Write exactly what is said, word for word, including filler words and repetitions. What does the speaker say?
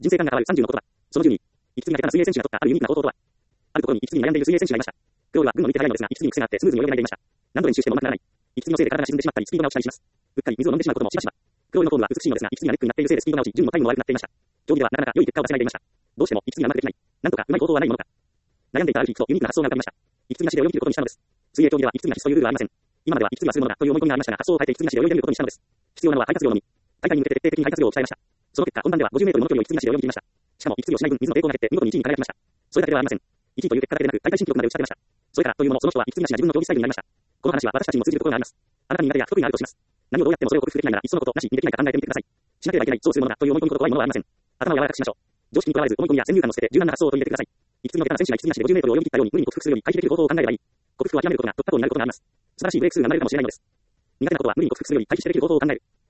人生観が変わるさんじゅうの言葉。そのじゅうに、息継ぎが下手な水泳選手が取ったあるユニークな行動とは。あるところに息継ぎに悩んでいる水泳選手がいました。クロールは群を抜いて速いのですが、息継ぎに癖があってスムーズに泳げないでいました。何度練習しても上手くならない。息継ぎのせいで体が沈んでしまったり、スピードが落ちたりします。うっかり水を飲んでしまうこともしばしば。クロールのフォームは美しいのですが、息継ぎがネックになっているせいでスピードが落ち、順位もタイムも悪くなっていました。競技ではなかなか良い結果を出せないでいました。どうしても息継ぎがうまくできない。なんとかうまい方法はないものか。悩んでいたある日、ふとユニークな発想が浮かびました。息継ぎなしで泳ぎ切ることにしたのです。水泳競技では息継ぎが必須というルールはありません。今までは息継ぎはするものだという思い込みがありましたが、発想を変えて息継ぎなしで泳いでみることにしたのです。必要なのは肺活量のみ。大会に向けて徹底的に肺活量を鍛えました。その結果、本番ではごじゅうメートルの距離を息継ぎなしで泳ぎ切りました。しかも息継ぎをしない分、水の抵抗が減って見事にいちいに輝きました。それだけではありません。いちいという結果だけでなく、大会新記録まで打ち立てました。それからというもの、その人は息継ぎなしが自分の競技スタイルになりました。この話は私たちにも通じるところがあります。あなたに苦手や不得意があるとします。何をどうやってもそれを克服できないなら、いっそのことなしにできないか考えてみてください。しなければいけない、そうするものだという思い込みほど怖いものはありません。頭を柔らかくしましょう。常識にとらわれず、思い込みや先入観を捨てて柔軟な発想を取り入れてください。息継ぎの下手な選手が息継ぎなしでごじゅうメートルを泳ぎ切ったように無理に克服するより回避できる方法を考えればいい。克服は諦めることが突破口になることがあります。素晴らしいブレイクスルーが生まれるかもしれないのです。苦手なことは無理に克服するより回避してできる方法を考える。